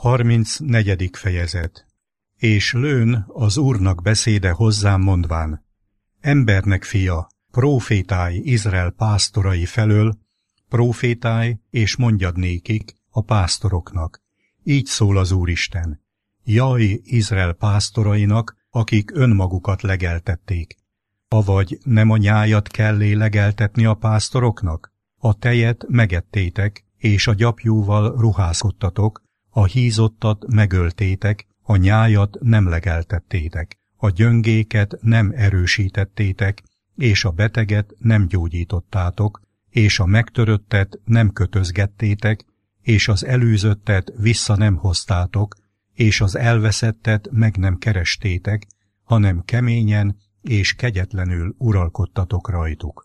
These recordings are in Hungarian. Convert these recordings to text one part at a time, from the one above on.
34. fejezet. És lőn az Úrnak beszéde hozzám mondván: Embernek fia, prófétálj Izrael pásztorai felől, prófétálj és mondjad nékik, a pásztoroknak. Így szól az Úristen: Jaj Izrael pásztorainak, akik önmagukat legeltették. Avagy nem a nyájat kellé legeltetni a pásztoroknak? A tejet megettétek, és a gyapjúval ruházkodtatok, a hízottat megöltétek, a nyájat nem legeltettétek, a gyöngéket nem erősítettétek, és a beteget nem gyógyítottátok, és a megtöröttet nem kötözgettétek, és az elűzöttet vissza nem hoztátok, és az elveszettet meg nem kerestétek, hanem keményen és kegyetlenül uralkodtatok rajtuk.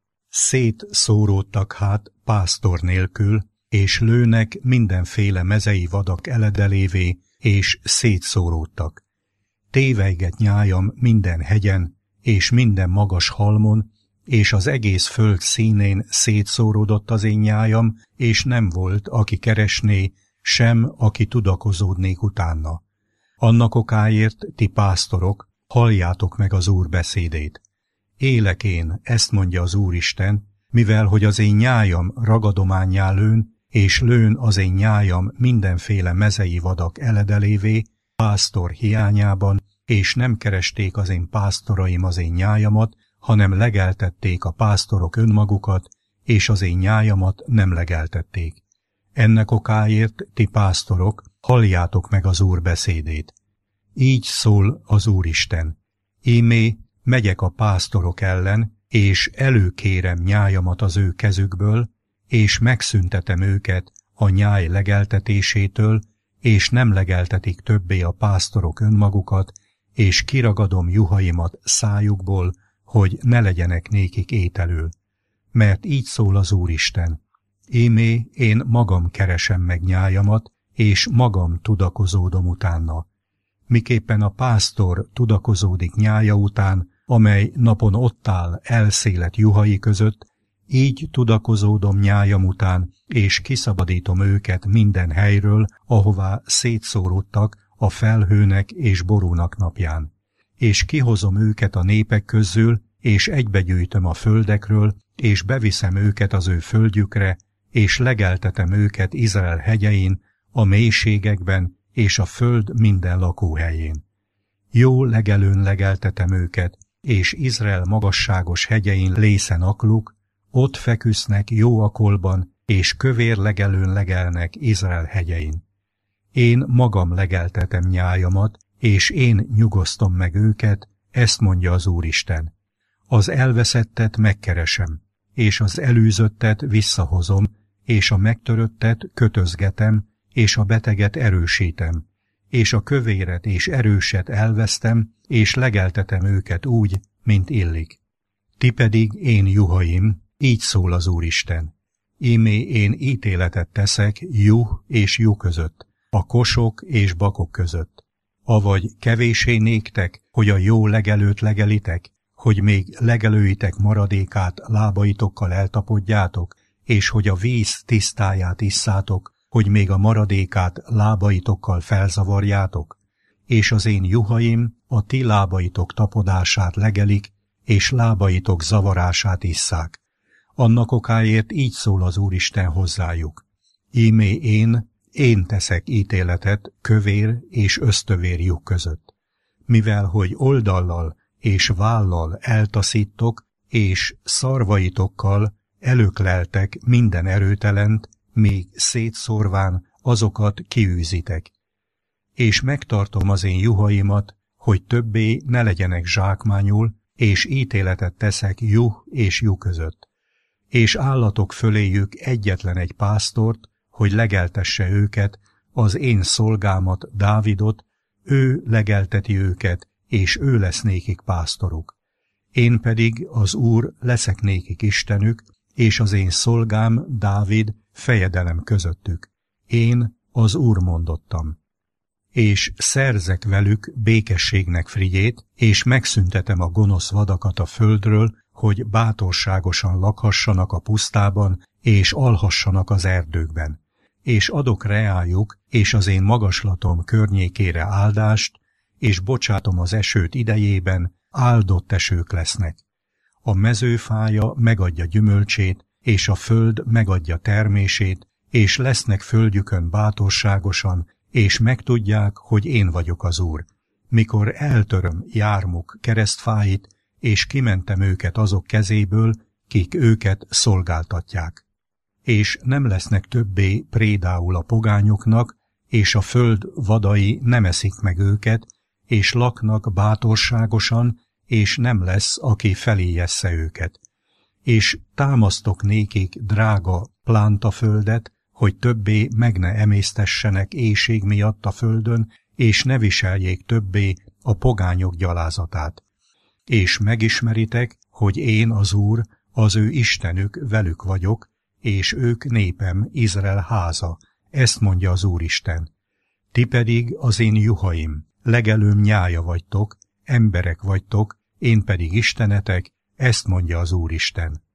Szétszóródtak hát pásztor nélkül, és lőnek mindenféle mezei vadak eledelévé, és szétszóródtak. Tévejget nyájam minden hegyen, és minden magas halmon, és az egész föld színén szétszóródott az én nyájam, és nem volt, aki keresné, sem, aki tudakozódnék utána. Annak okáért, ti pásztorok, halljátok meg az Úr beszédét. Élek én, ezt mondja az Úristen, mivel hogy az én nyájam ragadománnyá lőn, és lőn az én nyájam mindenféle mezei vadak eledelévé, pásztor hiányában, és nem keresték az én pásztoraim az én nyájamat, hanem legeltették a pásztorok önmagukat, és az én nyájamat nem legeltették. Ennek okáért, ti pásztorok, halljátok meg az Úr beszédét. Így szól az Úristen: Ímé, megyek a pásztorok ellen, és előkérem nyájamat az ő kezükből, és megszüntetem őket a nyáj legeltetésétől, és nem legeltetik többé a pásztorok önmagukat, és kiragadom juhaimat szájukból, hogy ne legyenek nékik ételül. Mert így szól az Úristen: Ímé, én magam keresem meg nyájamat, és magam tudakozódom utána. Miképpen a pásztor tudakozódik nyája után, amely napon ott áll elszélet juhai között, így tudakozódom nyájam után, és kiszabadítom őket minden helyről, ahová szétszóródtak a felhőnek és borúnak napján. És kihozom őket a népek közül, és egybegyűjtöm a földekről, és beviszem őket az ő földjükre, és legeltetem őket Izrael hegyein, a mélységekben, és a föld minden lakóhelyén. Jó legelőn legeltetem őket, és Izrael magasságos hegyein lészen akluk, ott feküsznek jó akolban, és kövér legelőn legelnek Izrael hegyein. Én magam legeltetem nyájamat, és én nyugosztom meg őket, ezt mondja az Úristen. Az elveszettet megkeresem, és az elűzöttet visszahozom, és a megtöröttet kötözgetem, és a beteget erősítem, és a kövéret és erőset elvesztem, és legeltetem őket úgy, mint illik. Ti pedig én juhaim, így szól az Úristen. Ímé én ítéletet teszek juh és juh között, a kosok és bakok között. Avagy kevésé néktek, hogy a jó legelőt legelitek, hogy még legelőitek maradékát lábaitokkal eltapodjátok, és hogy a víz tisztáját isszátok, hogy még a maradékát lábaitokkal felzavarjátok, és az én juhaim a ti lábaitok tapodását legelik, és lábaitok zavarását isszák. Annak okáért így szól az Úristen hozzájuk: Ímé én teszek ítéletet kövér és ösztövér lyuk között. Mivel hogy oldallal és vállal eltaszítok, és szarvaitokkal előkleltek minden erőtelent, még szétszórván azokat kiűzitek. És megtartom az én juhaimat, hogy többé ne legyenek zsákmányul, és ítéletet teszek juh és juh között. És állatok föléjük egyetlen egy pásztort, hogy legeltesse őket, az én szolgámat, Dávidot, ő legelteti őket, és ő lesz nékik pásztoruk. Én pedig, az Úr, leszek nékik Istenük, és az én szolgám, Dávid, fejedelem közöttük. Én, az Úr mondottam. És szerzek velük békességnek frigyét, és megszüntetem a gonosz vadakat a földről, hogy bátorságosan lakhassanak a pusztában, és alhassanak az erdőkben. és adok reájuk és az én magaslatom környékére áldást, és bocsátom az esőt idejében, áldott esők lesznek. A mezőfája megadja gyümölcsét, és a föld megadja termését, és lesznek földjükön bátorságosan, és megtudják, hogy én vagyok az Úr. Mikor eltöröm Jármuk keresztfáit, és kimentem őket azok kezéből, kik őket szolgáltatják. És nem lesznek többé prédául a pogányoknak, és a föld vadai nem eszik meg őket, és laknak bátorságosan, és nem lesz, aki feléjessze őket. És támasztok nékik drága plántaföldet, hogy többé meg ne emésztessenek éhség miatt a földön, és ne viseljék többé a pogányok gyalázatát. És megismeritek, hogy én az Úr, az ő Istenük velük vagyok, és ők népem, Izrael háza, ezt mondja az Úristen. Ti pedig az én juhaim, legelőm nyája vagytok, emberek vagytok, én pedig Istenetek, ezt mondja az Úristen.